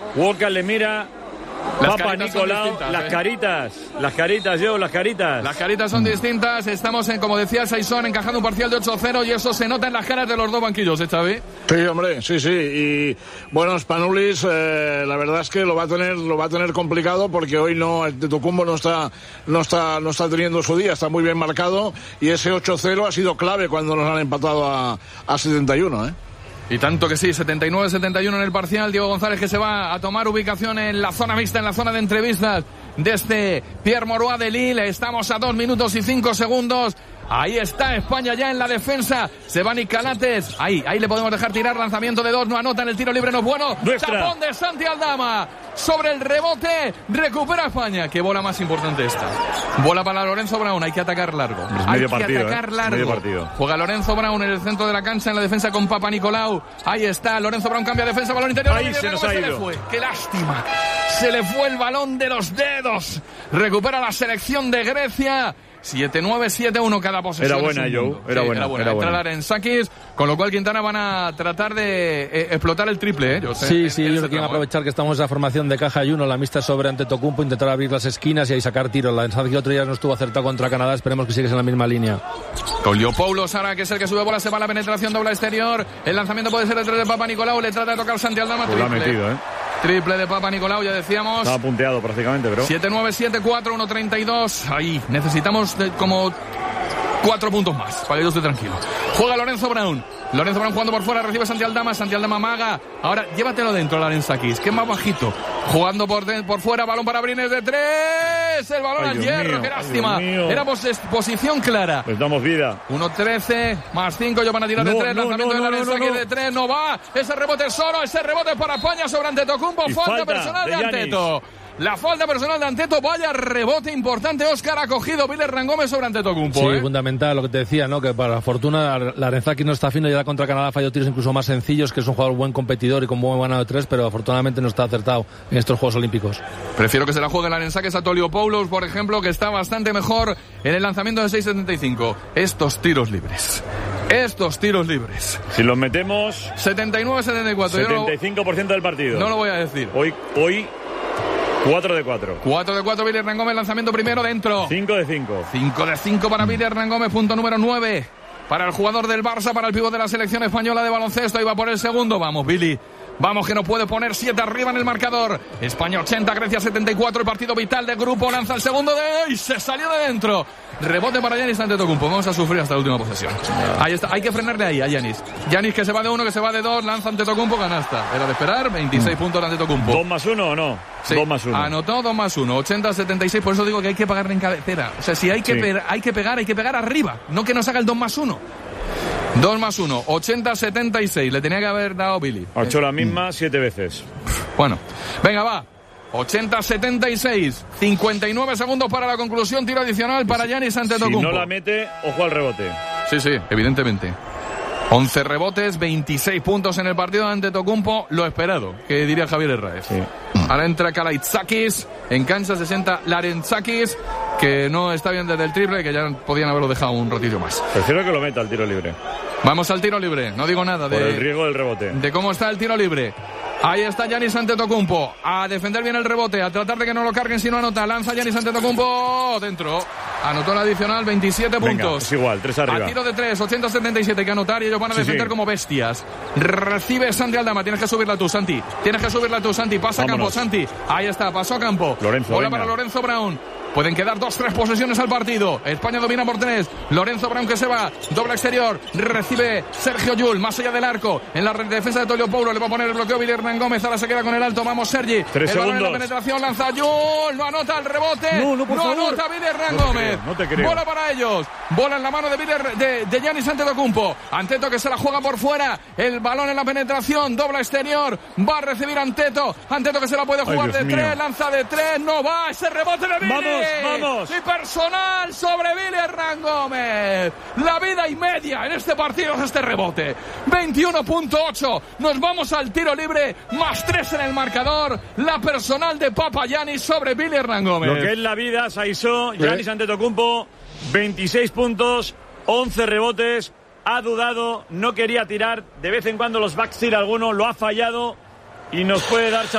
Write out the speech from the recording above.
Walker le mira. Papa Nicolau, las caritas, las caritas. Las caritas son distintas. Estamos en, como decía Saison, encajando un parcial de 8-0 y eso se nota en las caras de los dos banquillos, Xavi. Sí, hombre, sí. Y bueno, Spanoulis, la verdad es que lo va a tener complicado porque hoy no, Antetokounmpo no está teniendo su día, está muy bien marcado y ese 8-0 ha sido clave cuando nos han empatado a 71, Y tanto que sí, 79-71 en el parcial. Diego González que se va a tomar ubicación en la zona mixta, en la zona de entrevistas de este Pierre Mauroy de Lille. Estamos a 2 minutos y 5 segundos. Ahí está España ya en la defensa. Se va Nick Calates. Ahí le podemos dejar tirar. Lanzamiento de 2. No anota en el tiro libre. No es bueno. Nuestra. Tapón de Santi Aldama. Sobre el rebote. Recupera España. Qué bola más importante esta. Bola para Lorenzo Brown. Hay que atacar largo. Hay que atacar largo. Medio partido. Juega Lorenzo Brown en el centro de la cancha. En la defensa con Papa Nicolau. Ahí está. Lorenzo Brown cambia defensa. Balón interior. Ahí se nos ha ido. Se le fue. Qué lástima. Se le fue el balón de los dedos. Recupera la selección de Grecia. 7-9-7-1 cada posesión. Era buena, Joe. Era buena. Entra Larensakis, con lo cual Quintana van a tratar de explotar el triple, yo creo que quieren aprovechar que estamos en esa formación de caja y uno, la mixta sobre Antetokounmpo, intentar abrir las esquinas y ahí sacar tiros. Larensakis otro día no estuvo acertado contra Canadá, esperemos que sigues en la misma línea. Toliopoulos ahora, que es el que sube bola, se va a la penetración, doble exterior. El lanzamiento puede ser el 3 de Papa Nicolau, le trata de tocar Santi Aldama, pues triple. Lo ha metido, Triple de Papa Nicolau, ya decíamos. Estaba punteado prácticamente, pero 7-9-7-4, 1-32. Ahí, necesitamos como 4 puntos más, para que yo esté tranquilo. Juega Lorenzo Brown. Lorenzo Brown jugando por fuera, recibe Santi Aldama. Santi Aldama amaga. Ahora, llévatelo dentro, Larensakis, que es más bajito. Jugando por fuera, balón para Brines de 3. El balón al hierro, qué lástima. Era posición clara. Pues damos vida. 1-13, más 5, ellos van a tirar de 3. Lanzamiento de Larensakis de 3, no va. Ese rebote solo, ese rebote para España sobre Antetokounmpo. Falta personal de Anteto. La falta personal de Anteto, vaya rebote importante. Óscar ha cogido Billy Rangómez sobre Antetokounmpo. Sí, fundamental lo que te decía, ¿no? Que para la fortuna Larensakis no está fino y ya contra Canadá falló tiros incluso más sencillos, que es un jugador buen competidor y con buen mano de 3, pero afortunadamente no está acertado en estos Juegos Olímpicos. Prefiero que se la juegue Larensakis a Toliopoulos, por ejemplo, que está bastante mejor en el lanzamiento de 6.75. Estos tiros libres. Si los metemos 79-74. 75% del partido. No lo voy a decir. Hoy 4 de 4. 4 de 4, Billy Rangómez, lanzamiento primero dentro. 5 de 5. 5 de 5 para Billy Rangómez, punto número 9. Para el jugador del Barça, para el pívot de la selección española de baloncesto. Ahí va por el segundo. Vamos, Billy. Vamos, que nos puede poner 7 arriba en el marcador. España 80, Grecia 74. El partido vital de grupo. Lanza el segundo y se salió de dentro. Rebote para Giannis Antetokounmpo. Vamos a sufrir hasta la última posesión. Ahí está. Hay que frenarle ahí a Giannis. Giannis que se va de 1, que se va de 2. Lanza Antetokounmpo, canasta. Era de esperar. 26 puntos de Antetokounmpo. 2 más 1 o no. Sí, 2 más 1. Anotó 2 más 1. 80-76. Por eso digo que hay que pagarle en cabecera. O sea, si hay que pegar arriba. No que nos haga el 2 más 1. 2 más 1, 80-76. Le tenía que haber dado Billy. Ha hecho la misma 7 veces. Bueno, venga, va. 80-76. 59 segundos para la conclusión. Tiro adicional para Giannis Antetokounmpo. Si no la mete, ojo al rebote. Sí, evidentemente. 11 rebotes, 26 puntos en el partido de Antetokounmpo. Lo esperado, que diría Javier Herráez. Sí. Ahora entra Kalaitzakis. En cancha se sienta Larensakis, que no está bien desde el triple, que ya podían haberlo dejado un ratillo más. Prefiero que lo meta al tiro libre. Vamos al tiro libre. No digo nada por el riesgo del rebote. De cómo está el tiro libre. Ahí está Giannis Antetokounmpo. A defender bien el rebote. A tratar de que no lo carguen si no anota. Lanza Giannis Antetokounmpo. Dentro. Anotó la adicional, 27 Venga, puntos. Es igual, 3 arriba. A tiro de 3, 80-77. Hay que anotar y ellos van a defender como bestias. Recibe Santi Aldama. Tienes que subirla tú, Santi. Pasa a campo, Santi. Ahí está, pasó a campo. Lorenzo, bola para Lorenzo Brown. Pueden quedar 2-3 posesiones al partido. España domina por 3. Lorenzo Brown que se va. Doble exterior. Recibe Sergio Llull. Más allá del arco. En la defensa de Toliopoulos. Le va a poner el bloqueo Billy Rangómez. Ahora se queda con el alto. Vamos, Sergi. 3 segundos. En la penetración. Lanza Llull. No anota el rebote. No anota Billy Rangómez. No te creo. Bola para ellos. Bola en la mano de Giannis Antetokounmpo. Anteto que se la juega por fuera. El balón en la penetración. Doble exterior. Va a recibir Anteto. Anteto que se la puede jugar de 3. Lanza de 3. No va. Ese rebote de Billy. Vamos. Y personal sobre Billy Rangómez. La vida y media en este partido es este rebote. 21.8. Nos vamos al tiro libre. Más 3 en el marcador. La personal de Papa Giannis sobre Billy Rangómez. Lo que es la vida, Saisó. Giannis Antetokounmpo. 26 puntos. 11 rebotes. Ha dudado. No quería tirar. De vez en cuando los backs tira alguno. Lo ha fallado. Y nos puede dar